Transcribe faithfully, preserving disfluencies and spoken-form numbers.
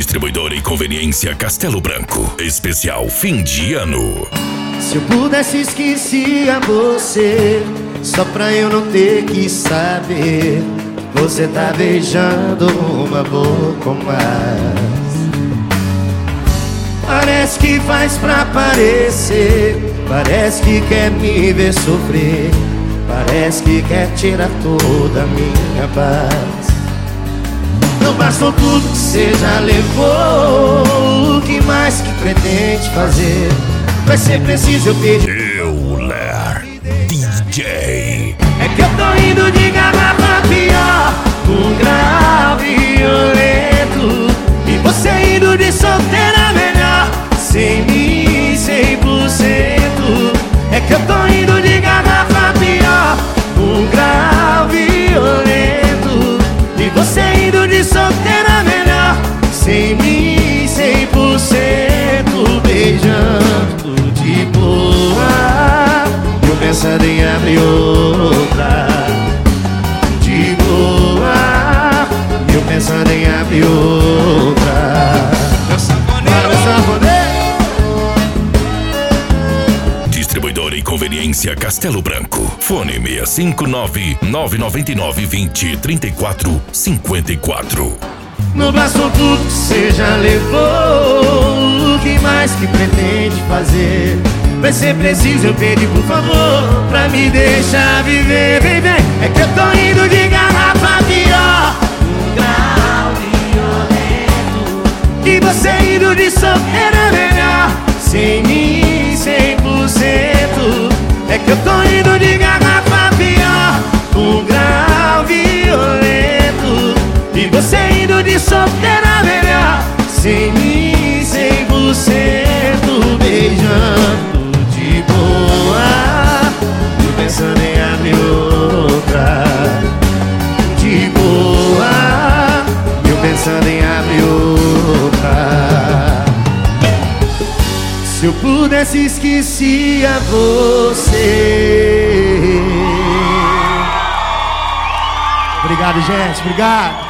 Distribuidora e Conveniência Castelo Branco. Especial fim de ano. Se eu pudesse esquecia você, só pra eu não ter que saber. Você tá beijando uma boca mais. Parece que faz pra parecer, parece que quer me ver sofrer, parece que quer tirar toda a minha paz. Não bastou tudo que você já levou, o que mais que pretende fazer? Vai ser preciso eu pedir Euler D J. É que eu tô indo de garrafa pior, um grave violento, e você indo de solteira melhor, sem mim, cem por cento. É que eu tô indo de garrafa pior, um grave violento, e você indo de solteira melhor, sem mim, cem por cento. Beijando de boa, eu pensando em abrir outra. De boa, eu pensando em abrir outra. Bora, meu sanfoneiro. Distribuidora e Conveniência Castelo Branco. Fone seis cinco nove, nove nove nove, vinte, trinta e quatro, cinquenta e quatro. Não bastou tudo que você já levou, o que mais que pretende fazer? Vai ser preciso eu pedir por favor, pra me deixar viver, vem, vem. É que eu tô indo de garrafa pior, um grau violento, e você indo de solteira melhor, sem mim, cem por cento. É que eu tô indo de garrafa pior, um grau violento, e você indo de solteira melhor, sem mim, cem por cento. Beijando de boa, eu pensando em abrir outra. De boa, eu pensando em abrir outra. Se eu pudesse esquecia você. Obrigado, gente, obrigado.